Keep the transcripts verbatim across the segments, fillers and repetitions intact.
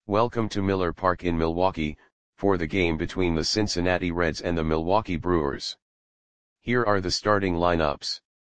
Welcome to Miller Park in Milwaukee, for the game between the Cincinnati Reds and the Milwaukee Brewers. Here are the starting lineups.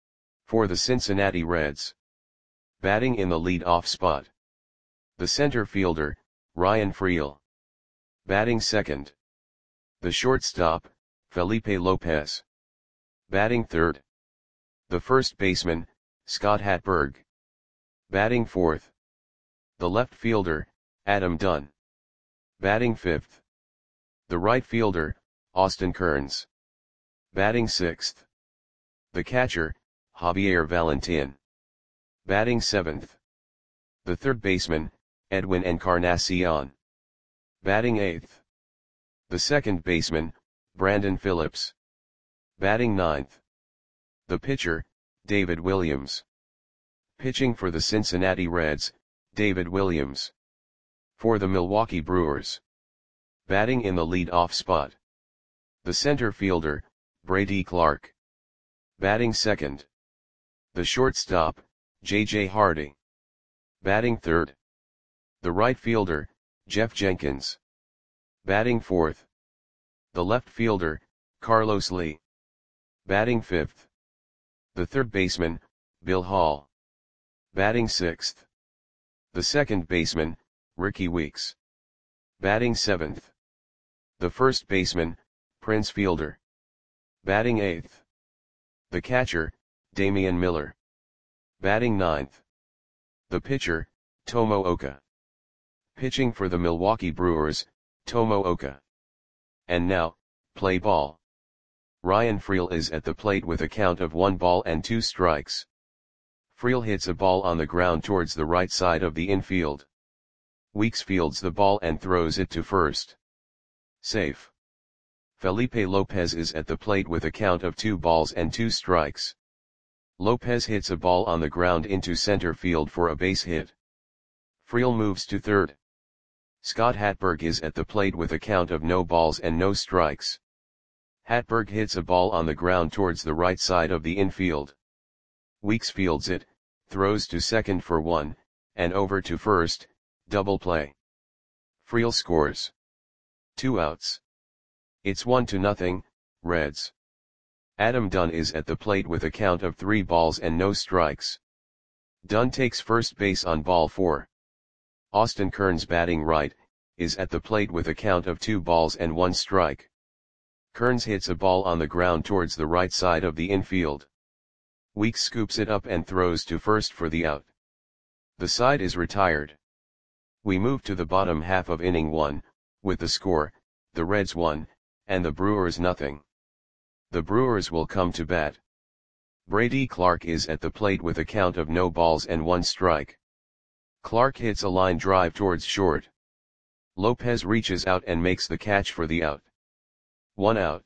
For the Cincinnati Reds. Batting in the lead-off spot. The center fielder, Ryan Freel. Batting second. The shortstop, Felipe Lopez. Batting third. The first baseman, Scott Hatteberg. Batting fourth. The left fielder, Adam Dunn. Batting fifth. The right fielder, Austin Kearns. Batting sixth. The catcher, Javier Valentin. Batting seventh. The third baseman, Edwin Encarnacion. Batting eighth. The second baseman, Brandon Phillips. Batting ninth. The pitcher, David Williams. Pitching for the Cincinnati Reds, David Williams. For the Milwaukee Brewers. Batting in the lead-off spot. The center fielder, Brady Clark. Batting second. The shortstop, J J Hardy. Batting third. The right fielder, Jeff Jenkins. Batting fourth. The left fielder, Carlos Lee. Batting fifth. The third baseman, Bill Hall. Batting sixth. The second baseman, Ricky Weeks. Batting seventh. The first baseman, Prince Fielder. Batting eighth. The catcher, Damian Miller. Batting ninth. The pitcher, Tomo Oka. Pitching for the Milwaukee Brewers, Tomo Oka. And now, play ball. Ryan Freel is at the plate with a count of one ball and two strikes. Freel hits a ball on the ground towards the right side of the infield. Weeks fields the ball and throws it to first. Safe. Felipe Lopez is at the plate with a count of two balls and two strikes. Lopez hits a ball on the ground into center field for a base hit. Freel moves to third. Scott Hatteberg is at the plate with a count of no balls and no strikes. Hatteberg hits a ball on the ground towards the right side of the infield. Weeks fields it, throws to second for one, and over to first. Double play. Freel scores. Two outs. It's one to nothing, Reds. Adam Dunn is at the plate with a count of three balls and no strikes. Dunn takes first base on ball four. Austin Kearns, batting right, is at the plate with a count of two balls and one strike. Kearns hits a ball on the ground towards the right side of the infield. Weeks scoops it up and throws to first for the out. The side is retired. We move to the bottom half of inning one, with the score, the Reds one, and the Brewers nothing. The Brewers will come to bat. Brady Clark is at the plate with a count of no balls and one strike. Clark hits a line drive towards short. Lopez reaches out and makes the catch for the out. One out.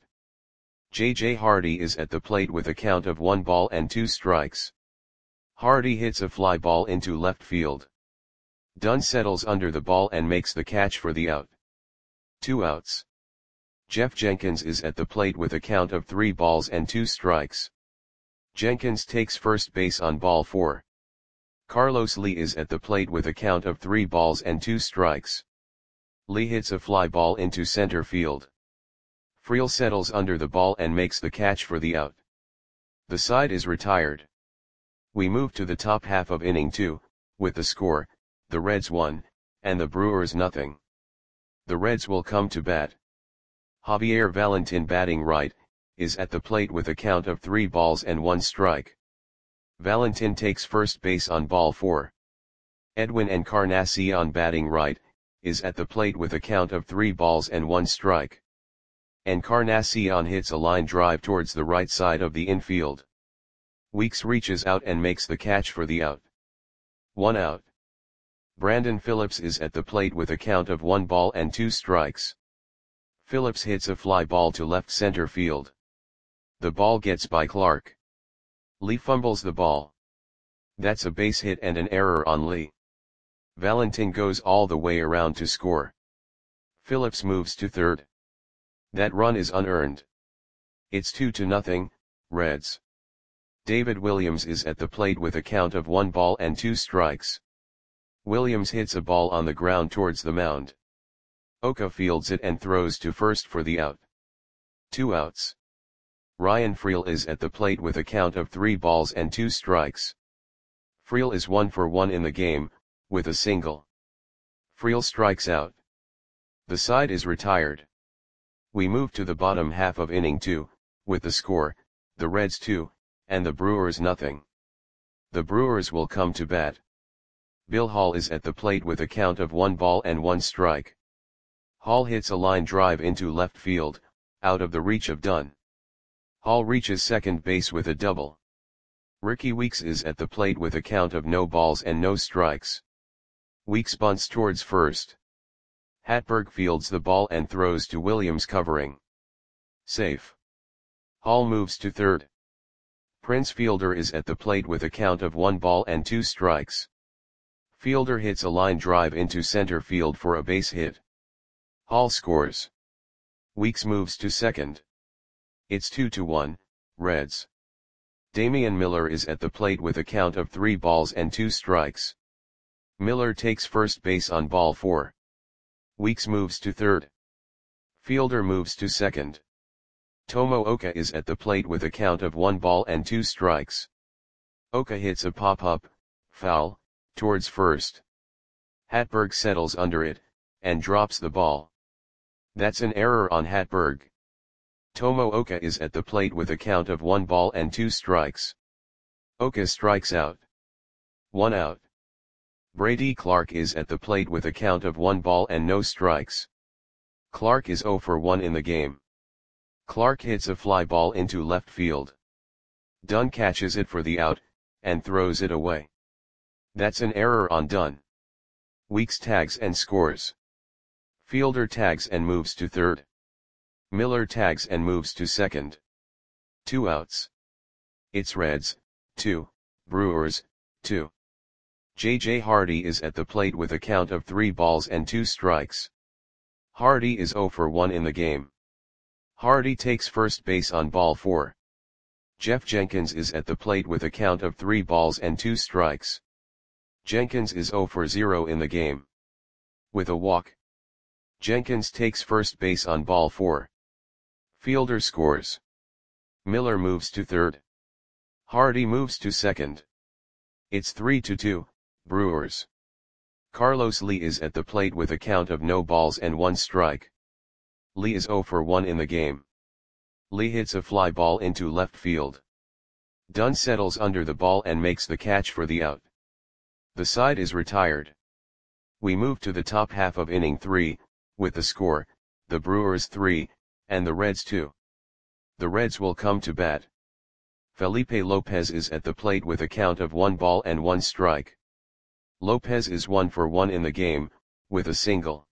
J J Hardy is at the plate with a count of one ball and two strikes. Hardy hits a fly ball into left field. Dunn settles under the ball and makes the catch for the out. Two outs. Jeff Jenkins is at the plate with a count of three balls and two strikes. Jenkins takes first base on ball four. Carlos Lee is at the plate with a count of three balls and two strikes. Lee hits a fly ball into center field. Freel settles under the ball and makes the catch for the out. The side is retired. We move to the top half of inning two, with the score, the Reds one, and the Brewers nothing. The Reds will come to bat. Javier Valentin, batting right, is at the plate with a count of three balls and one strike. Valentin takes first base on ball four. Edwin Encarnacion, batting right, is at the plate with a count of three balls and one strike. Encarnacion hits a line drive towards the right side of the infield. Weeks reaches out and makes the catch for the out. One out. Brandon Phillips is at the plate with a count of one ball and two strikes. Phillips hits a fly ball to left center field. The ball gets by Clark. Lee fumbles the ball. That's a base hit and an error on Lee. Valentin goes all the way around to score. Phillips moves to third. That run is unearned. It's two to nothing, Reds. David Williams is at the plate with a count of one ball and two strikes. Williams hits a ball on the ground towards the mound. Oka fields it and throws to first for the out. Two outs. Ryan Freel is at the plate with a count of three balls and two strikes. Freel is one for one in the game, with a single. Freel strikes out. The side is retired. We move to the bottom half of inning two, with the score, the Reds two, and the Brewers nothing. The Brewers will come to bat. Bill Hall is at the plate with a count of one ball and one strike. Hall hits a line drive into left field, out of the reach of Dunn. Hall reaches second base with a double. Ricky Weeks is at the plate with a count of no balls and no strikes. Weeks bunts towards first. Hatberg fields the ball and throws to Williams covering. Safe. Hall moves to third. Prince Fielder is at the plate with a count of one ball and two strikes. Fielder hits a line drive into center field for a base hit. Hall scores. Weeks moves to second. It's two to one, Reds. Damian Miller is at the plate with a count of three balls and two strikes. Miller takes first base on ball four. Weeks moves to third. Fielder moves to second. Tomo Oka is at the plate with a count of one ball and two strikes. Oka hits a pop-up, foul, towards first. Hatberg settles under it, and drops the ball. That's an error on Hatberg. Tomo Oka is at the plate with a count of one ball and two strikes. Oka strikes out. One out. Brady Clark is at the plate with a count of one ball and no strikes. Clark is zero for one in the game. Clark hits a fly ball into left field. Dunn catches it for the out, and throws it away. That's an error on Dunn. Weeks tags and scores. Fielder tags and moves to third. Miller tags and moves to second. Two outs. It's Reds, two, Brewers, two. J J Hardy is at the plate with a count of three balls and two strikes. Hardy is zero for one in the game. Hardy takes first base on ball four. Jeff Jenkins is at the plate with a count of three balls and two strikes. Jenkins is zero for zero in the game. With a walk. Jenkins takes first base on ball four. Fielder scores. Miller moves to third. Hardy moves to second. It's three to two, Brewers. Carlos Lee is at the plate with a count of no balls and one strike. Lee is zero for one in the game. Lee hits a fly ball into left field. Dunn settles under the ball and makes the catch for the out. The side is retired. We move to the top half of inning three, with the score, the Brewers three, and the Reds two. The Reds will come to bat. Felipe Lopez is at the plate with a count of one ball and one strike. Lopez is one for one in the game, with a single.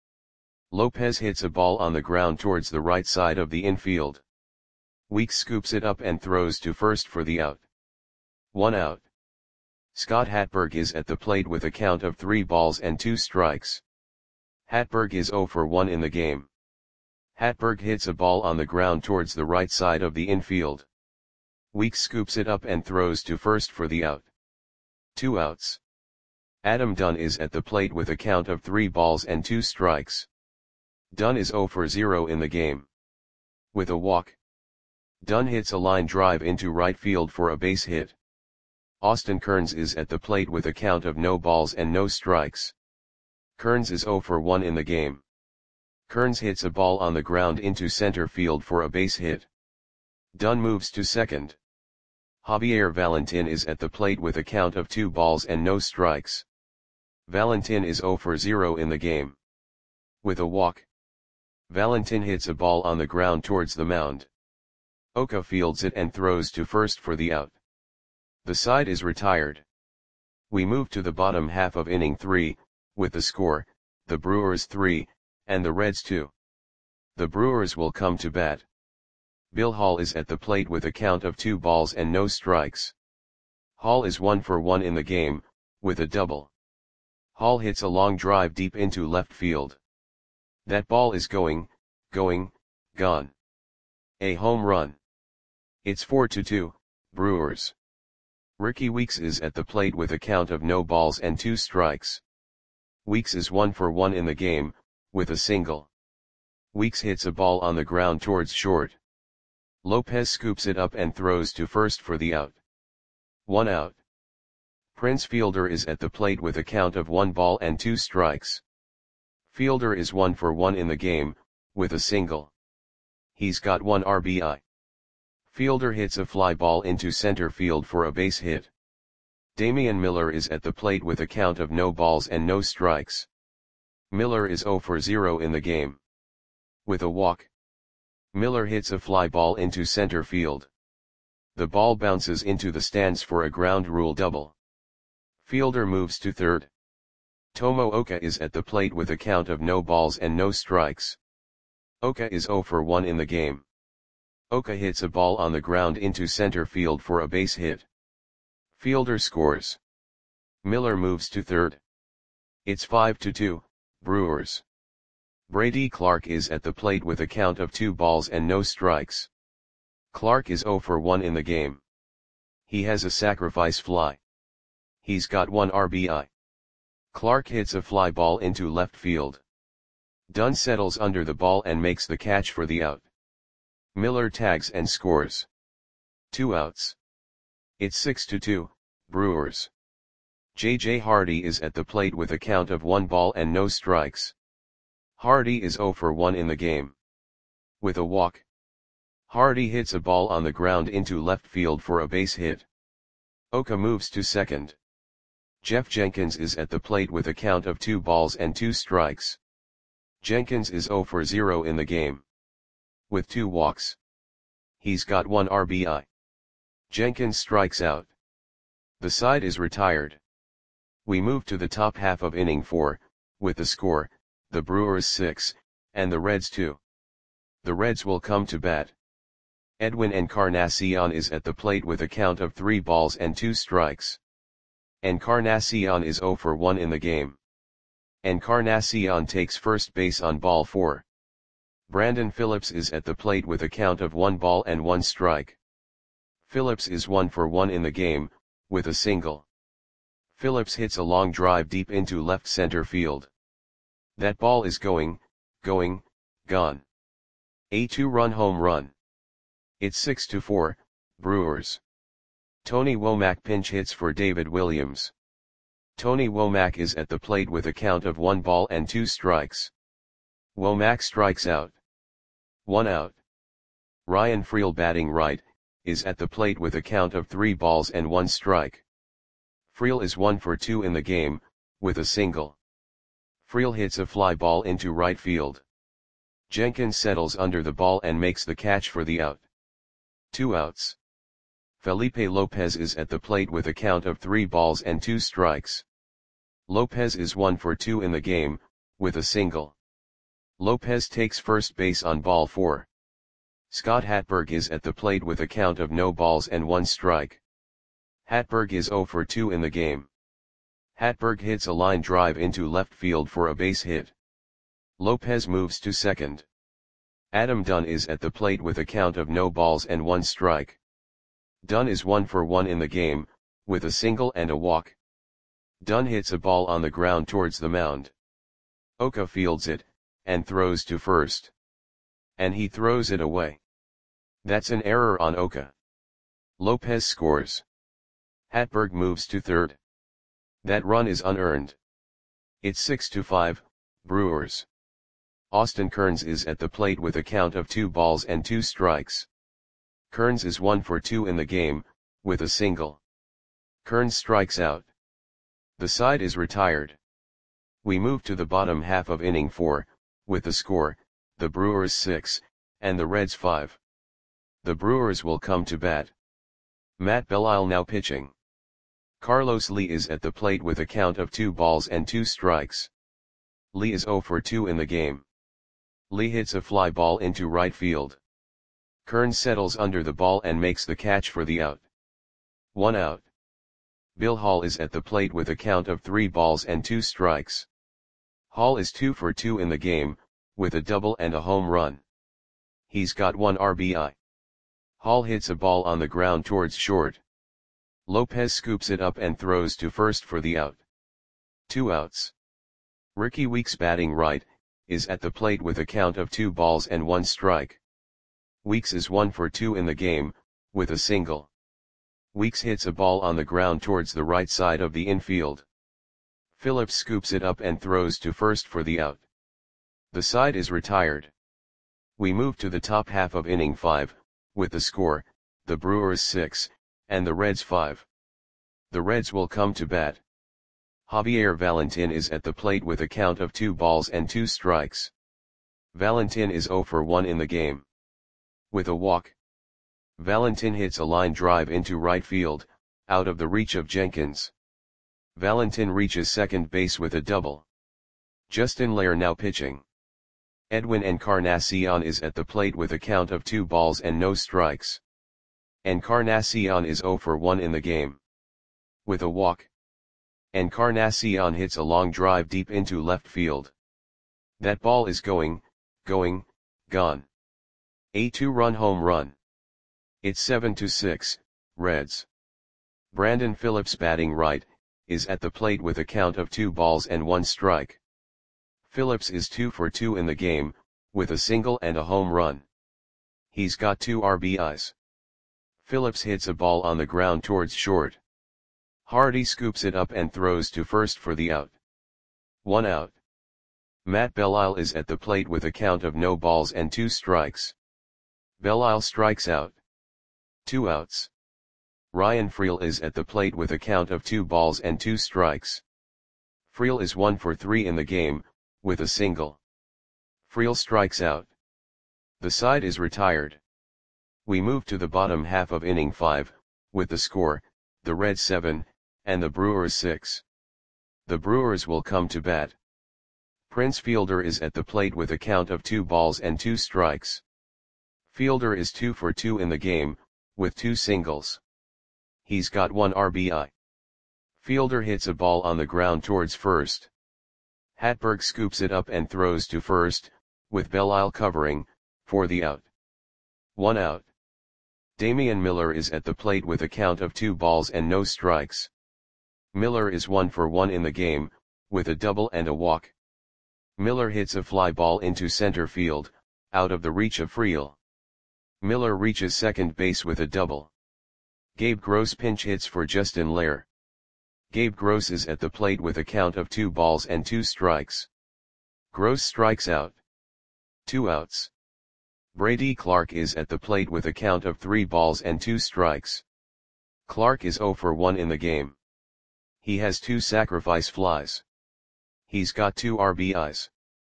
Lopez hits a ball on the ground towards the right side of the infield. Weeks scoops it up and throws to first for the out. One out. Scott Hatberg is at the plate with a count of three balls and two strikes. Hatberg is zero for one in the game. Hatberg hits a ball on the ground towards the right side of the infield. Weeks scoops it up and throws to first for the out. Two outs. Adam Dunn is at the plate with a count of three balls and two strikes. Dunn is zero for zero in the game. With a walk. Dunn hits a line drive into right field for a base hit. Austin Kearns is at the plate with a count of no balls and no strikes. Kearns is zero for one in the game. Kearns hits a ball on the ground into center field for a base hit. Dunn moves to second. Javier Valentin is at the plate with a count of two balls and no strikes. Valentin is zero for zero in the game. With a walk. Valentin hits a ball on the ground towards the mound. Oka fields it and throws to first for the out. The side is retired. We move to the bottom half of inning three, with the score, the Brewers three, and the Reds two. The Brewers will come to bat. Bill Hall is at the plate with a count of two balls and no strikes. Hall is one for one in the game, with a double. Hall hits a long drive deep into left field. That ball is going, going, gone. A home run. It's four to two, Brewers. Ricky Weeks is at the plate with a count of no balls and two strikes. Weeks is one for one in the game, with a single. Weeks hits a ball on the ground towards short. Lopez scoops it up and throws to first for the out. One out. Prince Fielder is at the plate with a count of one ball and two strikes. Fielder is one for one in the game, with a single. He's got one R B I. Fielder hits a fly ball into center field for a base hit. Damian Miller is at the plate with a count of no balls and no strikes. Miller is zero for zero in the game. With a walk. Miller hits a fly ball into center field. The ball bounces into the stands for a ground rule double. Fielder moves to third. Tomo-Oka is at the plate with a count of no balls and no strikes. Oka is zero for one in the game. Oka hits a ball on the ground into center field for a base hit. Fielder scores. Miller moves to third. It's five to two, Brewers. Brady Clark is at the plate with a count of two balls and no strikes. Clark is zero for one in the game. He has a sacrifice fly. He's got one R B I. Clark hits a fly ball into left field. Dunn settles under the ball and makes the catch for the out. Miller tags and scores. Two outs. It's six to two, Brewers. J J Hardy is at the plate with a count of one ball and no strikes. Hardy is zero for one in the game. With a walk. Hardy hits a ball on the ground into left field for a base hit. Oka moves to second. Jeff Jenkins is at the plate with a count of two balls and two strikes. Jenkins is zero for zero in the game. With two walks. He's got one R B I. Jenkins strikes out. The side is retired. We move to the top half of inning four, with the score, the Brewers six, and the Reds two. The Reds will come to bat. Edwin Encarnacion is at the plate with a count of three balls and two strikes. Encarnacion is zero for one in the game. Encarnacion takes first base on ball four. Brandon Phillips is at the plate with a count of one ball and one strike. Phillips is one for one in the game, with a single. Phillips hits a long drive deep into left center field. That ball is going, going, gone. A two-run home run. It's six to four, Brewers. Tony Womack pinch hits for David Williams. Tony Womack is at the plate with a count of one ball and two strikes. Womack strikes out. One out. Ryan Freel batting right, is at the plate with a count of three balls and one strike. Freel is one for two in the game, with a single. Freel hits a fly ball into right field. Jenkins settles under the ball and makes the catch for the out. Two outs. Felipe Lopez is at the plate with a count of three balls and two strikes. Lopez is one for two in the game, with a single. Lopez takes first base on ball four. Scott Hatberg is at the plate with a count of no balls and one strike. Hatberg is zero for two in the game. Hatberg hits a line drive into left field for a base hit. Lopez moves to second. Adam Dunn is at the plate with a count of no balls and one strike. Dunn is one for one in the game, with a single and a walk. Dunn hits a ball on the ground towards the mound. Oka fields it, and throws to first. And he throws it away. That's an error on Oka. Lopez scores. Hatberg moves to third. That run is unearned. It's six to five, Brewers. Austin Kearns is at the plate with a count of two balls and two strikes. Kearns is one for two in the game, with a single. Kearns strikes out. The side is retired. We move to the bottom half of inning four, with the score, the Brewers six, and the Reds five. The Brewers will come to bat. Matt Belisle now pitching. Carlos Lee is at the plate with a count of two balls and two strikes. Lee is zero for two in the game. Lee hits a fly ball into right field. Kearns settles under the ball and makes the catch for the out. One out. Bill Hall is at the plate with a count of three balls and two strikes. Hall is two for two in the game, with a double and a home run. He's got one R B I. Hall hits a ball on the ground towards short. Lopez scoops it up and throws to first for the out. Two outs. Ricky Weeks batting right, is at the plate with a count of two balls and one strike. Weeks is one for two in the game, with a single. Weeks hits a ball on the ground towards the right side of the infield. Phillips scoops it up and throws to first for the out. The side is retired. We move to the top half of inning five, with the score, the Brewers six, and the Reds five. The Reds will come to bat. Javier Valentin is at the plate with a count of two balls and two strikes. Valentin is zero for one in the game. With a walk, Valentin hits a line drive into right field, out of the reach of Jenkins. Valentin reaches second base with a double. Justin Lair now pitching. Edwin Encarnacion is at the plate with a count of two balls and no strikes. Encarnacion is zero for one in the game. With a walk, Encarnacion hits a long drive deep into left field. That ball is going, going, gone. A two-run home run. It's seven to six, Reds. Brandon Phillips batting right, is at the plate with a count of two balls and one strike. Phillips is two for two in the game, with a single and a home run. He's got two R B Is. Phillips hits a ball on the ground towards short. Hardy scoops it up and throws to first for the out. One out. Matt Belisle is at the plate with a count of no balls and two strikes. Belisle strikes out. Two outs. Ryan Freel is at the plate with a count of two balls and two strikes. Freel is one for three in the game, with a single. Freel strikes out. The side is retired. We move to the bottom half of inning five, with the score, the Reds seven, and the Brewers six. The Brewers will come to bat. Prince Fielder is at the plate with a count of two balls and two strikes. Fielder is two for two in the game, with two singles. He's got one R B I. Fielder hits a ball on the ground towards first. Hatberg scoops it up and throws to first, with Belisle covering, for the out. One out. Damian Miller is at the plate with a count of two balls and no strikes. Miller is one for one in the game, with a double and a walk. Miller hits a fly ball into center field, out of the reach of Freel. Miller reaches second base with a double. Gabe Gross pinch hits for Justin Lair. Gabe Gross is at the plate with a count of two balls and two strikes. Gross strikes out. Two outs. Brady Clark is at the plate with a count of three balls and two strikes. Clark is zero for one in the game. He has two sacrifice flies. He's got two R B Is.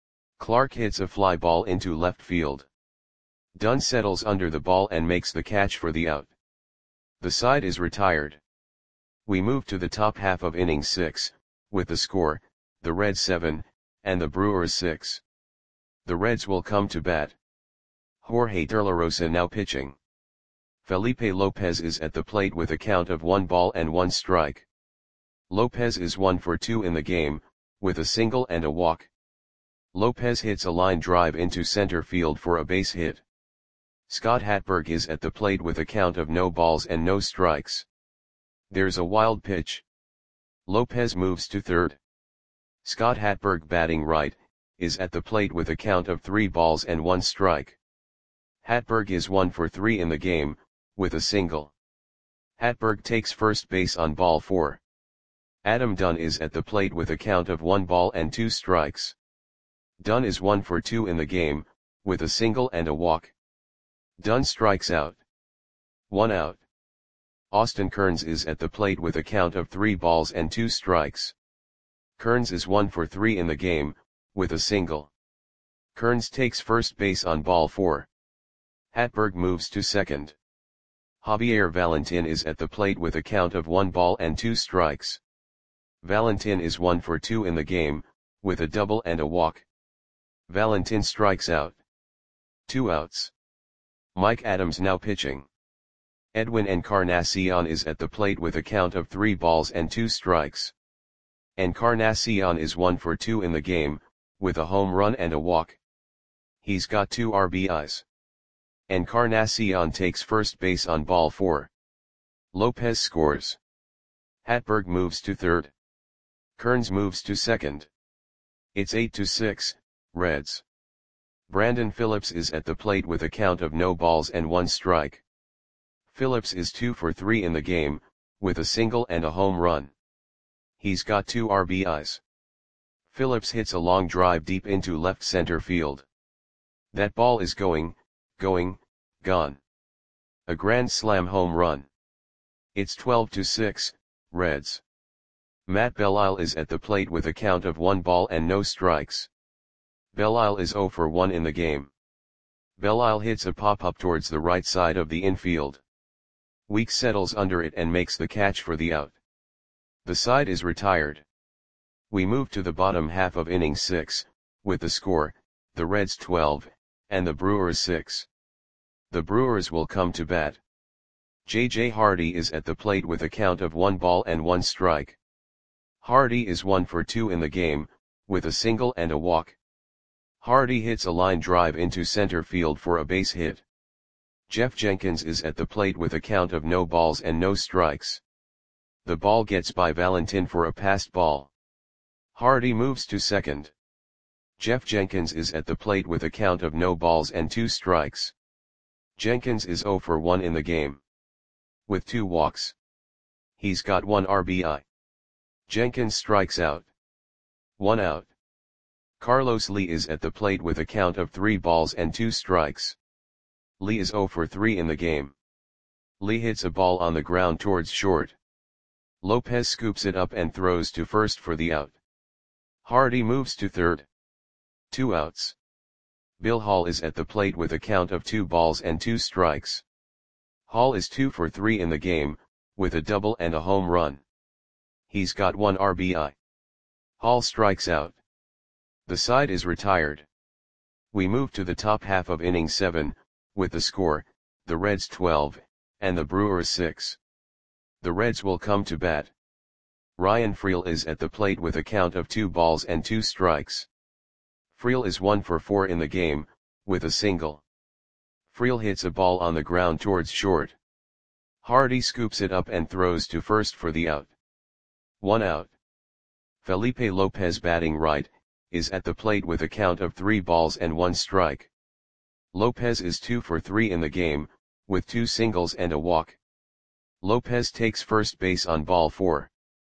Clark hits a fly ball into left field. Dunn settles under the ball and makes the catch for the out. The side is retired. We move to the top half of inning six, with the score, the Reds seven, and the Brewers six. The Reds will come to bat. Jorge De La Rosa now pitching. Felipe Lopez is at the plate with a count of one ball and one strike. Lopez is one for two in the game, with a single and a walk. Lopez hits a line drive into center field for a base hit. Scott Hatberg is at the plate with a count of no balls and no strikes. There's a wild pitch. Lopez moves to third. Scott Hatberg batting right, is at the plate with a count of three balls and one strike. Hatberg is one for three in the game, with a single. Hatberg takes first base on ball four. Adam Dunn is at the plate with a count of one ball and two strikes. Dunn is one for two in the game, with a single and a walk. Dunn strikes out. One out. Austin Kearns is at the plate with a count of three balls and two strikes. Kearns is one for three in the game, with a single. Kearns takes first base on ball four. Hatberg moves to second. Javier Valentin is at the plate with a count of one ball and two strikes. Valentin is one for two in the game, with a double and a walk. Valentin strikes out. Two outs. Mike Adams now pitching. Edwin Encarnacion is at the plate with a count of three balls and two strikes. Encarnacion is one for two in the game, with a home run and a walk. He's got two R B Is. Encarnacion takes first base on ball four. Lopez scores. Hatberg moves to third. Kearns moves to second. It's eight to six, Reds. Brandon Phillips is at the plate with a count of no balls and one strike. Phillips is two for three in the game, with a single and a home run. He's got two R B Is. Phillips hits a long drive deep into left center field. That ball is going, going, gone. A grand slam home run. It's twelve to six, Reds. Matt Belisle is at the plate with a count of one ball and no strikes. Belisle is zero for one in the game. Belisle hits a pop-up towards the right side of the infield. Weeks settles under it and makes the catch for the out. The side is retired. We move to the bottom half of inning six, with the score, the Reds twelve, and the Brewers six. The Brewers will come to bat. J J Hardy is at the plate with a count of one ball and one strike. Hardy is one for two in the game, with a single and a walk. Hardy hits a line drive into center field for a base hit. Jeff Jenkins is at the plate with a count of no balls and no strikes. The ball gets by Valentin for a passed ball. Hardy moves to second. Jeff Jenkins is at the plate with a count of no balls and two strikes. Jenkins is zero for one in the game. With two walks. He's got one R B I. Jenkins strikes out. One out. Carlos Lee is at the plate with a count of three balls and two strikes. Lee is zero for three in the game. Lee hits a ball on the ground towards short. Lopez scoops it up and throws to first for the out. Hardy moves to third. Two outs. Bill Hall is at the plate with a count of two balls and two strikes. Hall is two for three in the game, with a double and a home run. He's got one R B I. Hall strikes out. The side is retired. We move to the top half of inning seven, with the score, the Reds twelve, and the Brewers six. The Reds will come to bat. Ryan Freel is at the plate with a count of two balls and two strikes. Freel is one for four in the game, with a single. Freel hits a ball on the ground towards short. Hardy scoops it up and throws to first for the out. One out. Felipe Lopez, batting right, is at the plate with a count of three balls and one strike. Lopez is two for three in the game, with two singles and a walk. Lopez takes first base on ball four.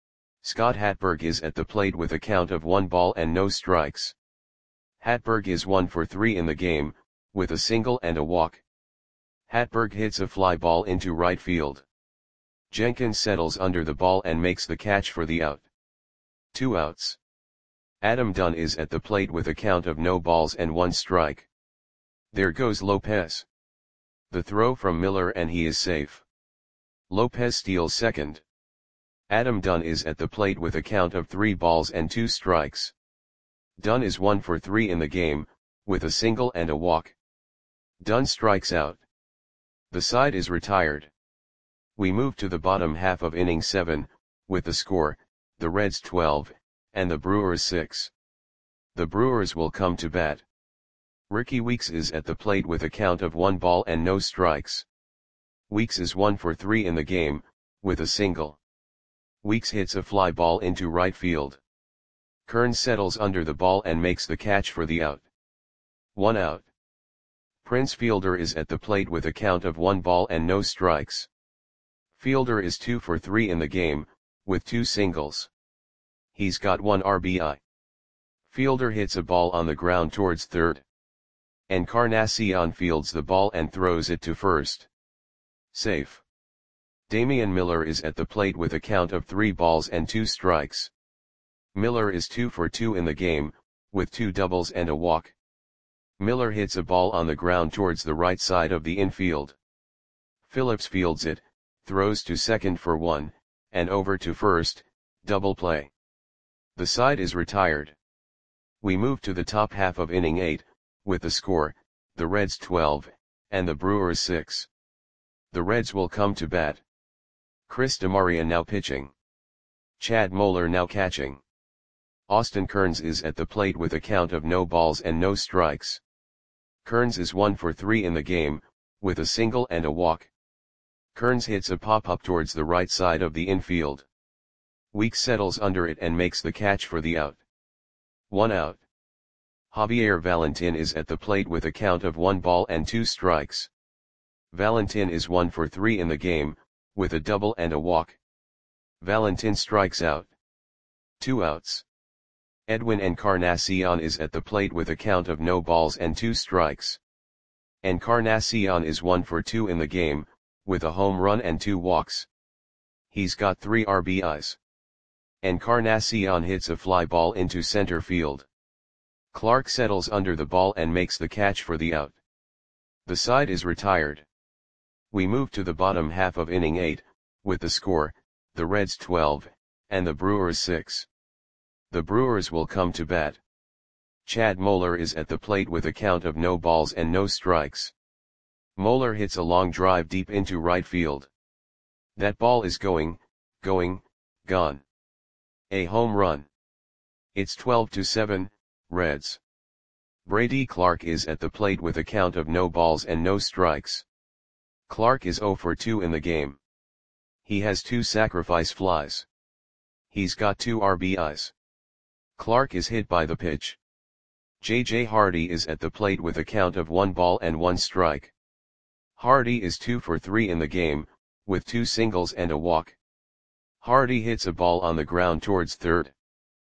Scott Hatberg is at the plate with a count of one ball and no strikes. Hatberg is one for three in the game, with a single and a walk. Hatberg hits a fly ball into right field. Jenkins settles under the ball and makes the catch for the out. Two outs. Adam Dunn is at the plate with a count of no balls and one strike. There goes Lopez. The throw from Miller and he is safe. Lopez steals second. Adam Dunn is at the plate with a count of three balls and two strikes. Dunn is one for three in the game, with a single and a walk. Dunn strikes out. The side is retired. We move to the bottom half of inning seven, with the score, the Reds twelve, and the Brewers six. The Brewers will come to bat. Ricky Weeks is at the plate with a count of one ball and no strikes. Weeks is one for three in the game, with a single. Weeks hits a fly ball into right field. Kearns settles under the ball and makes the catch for the out. One out. Prince Fielder is at the plate with a count of one ball and no strikes. Fielder is two for three in the game, with two singles. He's got one R B I. Fielder hits a ball on the ground towards third. Encarnacion fields the ball and throws it to first. Safe. Damian Miller is at the plate with a count of three balls and two strikes. Miller is two for two in the game, with two doubles and a walk. Miller hits a ball on the ground towards the right side of the infield. Phillips fields it, throws to second for one, and over to first, double play. The side is retired. We move to the top half of inning eight, with the score, the Reds twelve, and the Brewers six. The Reds will come to bat. Chris DeMaria now pitching. Chad Moeller now catching. Austin Kearns is at the plate with a count of no balls and no strikes. Kearns is one for three in the game, with a single and a walk. Kearns hits a pop-up towards the right side of the infield. Weeks settles under it and makes the catch for the out. One out. Javier Valentin is at the plate with a count of one ball and two strikes. Valentin is one for three in the game, with a double and a walk. Valentin strikes out. Two outs. Edwin Encarnacion is at the plate with a count of no balls and two strikes. Encarnacion is one for two in the game, with a home run and two walks. He's got three R B Is. Encarnacion hits a fly ball into center field. Clark settles under the ball and makes the catch for the out. The side is retired. We move to the bottom half of inning eight, with the score, the Reds twelve, and the Brewers six. The Brewers will come to bat. Chad Moeller is at the plate with a count of no balls and no strikes. Moeller hits a long drive deep into right field. That ball is going, going, gone. A home run. It's twelve to seven, Reds. Brady Clark is at the plate with a count of no balls and no strikes. Clark is zero for two in the game. He has two sacrifice flies. He's got two R B Is. Clark is hit by the pitch. J J Hardy is at the plate with a count of one ball and one strike. Hardy is two for three in the game, with two singles and a walk. Hardy hits a ball on the ground towards third.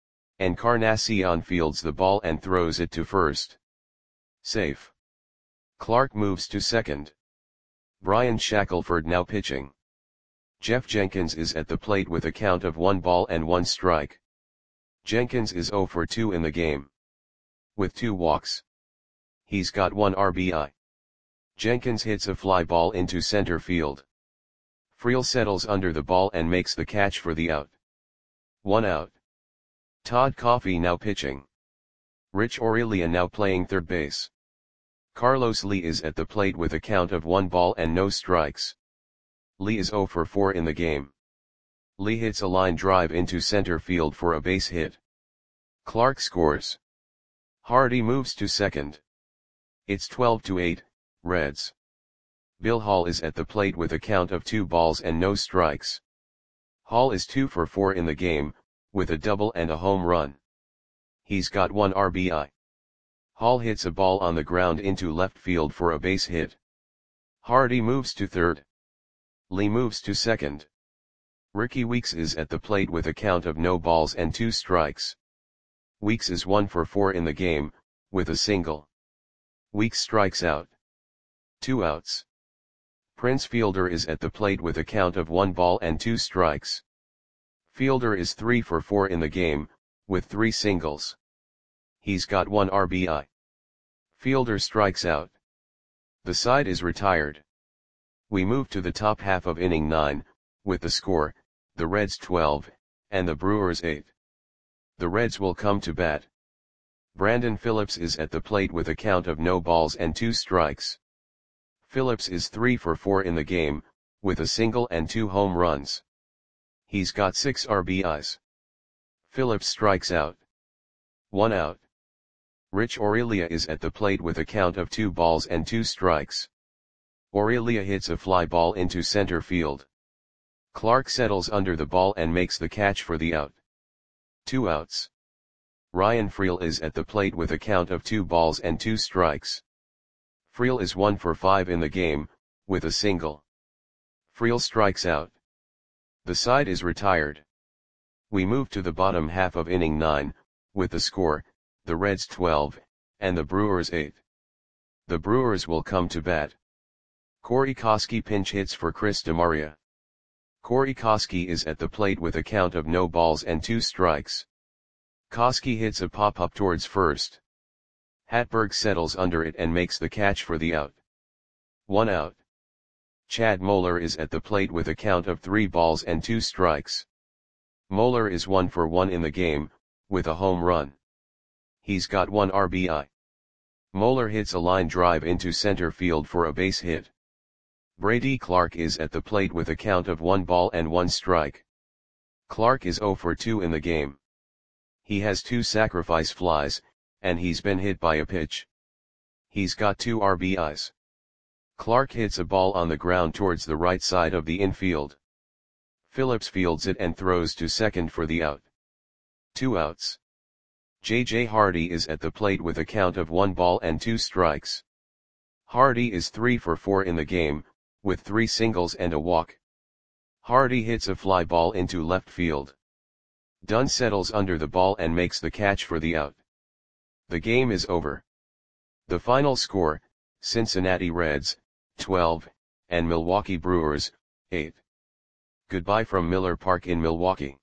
Encarnacion fields the ball and throws it to first. Safe. Clark moves to second. Brian Shackelford now pitching. Jeff Jenkins is at the plate with a count of one ball and one strike. Jenkins is zero for two in the game, with two walks. He's got one R B I. Jenkins hits a fly ball into center field. Friel settles under the ball and makes the catch for the out. One out. Todd Coffey now pitching. Rich Aurelia now playing third base. Carlos Lee is at the plate with a count of one ball and no strikes. Lee is zero for four in the game. Lee hits a line drive into center field for a base hit. Clark scores. Hardy moves to second. It's twelve to eight, Reds. Bill Hall is at the plate with a count of two balls and no strikes. Hall is two for four in the game, with a double and a home run. He's got one R B I. Hall hits a ball on the ground into left field for a base hit. Hardy moves to third. Lee moves to second. Ricky Weeks is at the plate with a count of no balls and two strikes. Weeks is one for four in the game, with a single. Weeks strikes out. Two outs. Prince Fielder is at the plate with a count of one ball and two strikes. Fielder is three for four in the game, with three singles. He's got one R B I. Fielder strikes out. The side is retired. We move to the top half of inning nine, with the score, the Reds twelve, and the Brewers eight. The Reds will come to bat. Brandon Phillips is at the plate with a count of no balls and two strikes. Phillips is three for four in the game, with a single and two home runs. He's got six R B Is. Phillips strikes out. One out. Rich Aurelia is at the plate with a count of two balls and two strikes. Aurelia hits a fly ball into center field. Clark settles under the ball and makes the catch for the out. Two outs. Ryan Friel is at the plate with a count of two balls and two strikes. Friel is one for five in the game, with a single. Friel strikes out. The side is retired. We move to the bottom half of inning nine, with the score, the Reds twelve, and the Brewers eight. The Brewers will come to bat. Corey Koskie pinch hits for Chris DeMaria. Corey Koskie is at the plate with a count of no balls and two strikes. Koskie hits a pop-up towards first. Hatberg settles under it and makes the catch for the out. One out. Chad Moeller is at the plate with a count of three balls and two strikes. Moeller is one for one in the game, with a home run. He's got one R B I. Moeller hits a line drive into center field for a base hit. Brady Clark is at the plate with a count of one ball and one strike. Clark is zero for two in the game. He has two sacrifice flies, and he's been hit by a pitch. He's got two R B Is. Clark hits a ball on the ground towards the right side of the infield. Phillips fields it and throws to second for the out. Two outs. J J Hardy is at the plate with a count of one ball and two strikes. Hardy is three for four in the game, with three singles and a walk. Hardy hits a fly ball into left field. Dunn settles under the ball and makes the catch for the out. The game is over. The final score, Cincinnati Reds, twelve, and Milwaukee Brewers, eight. Goodbye from Miller Park in Milwaukee.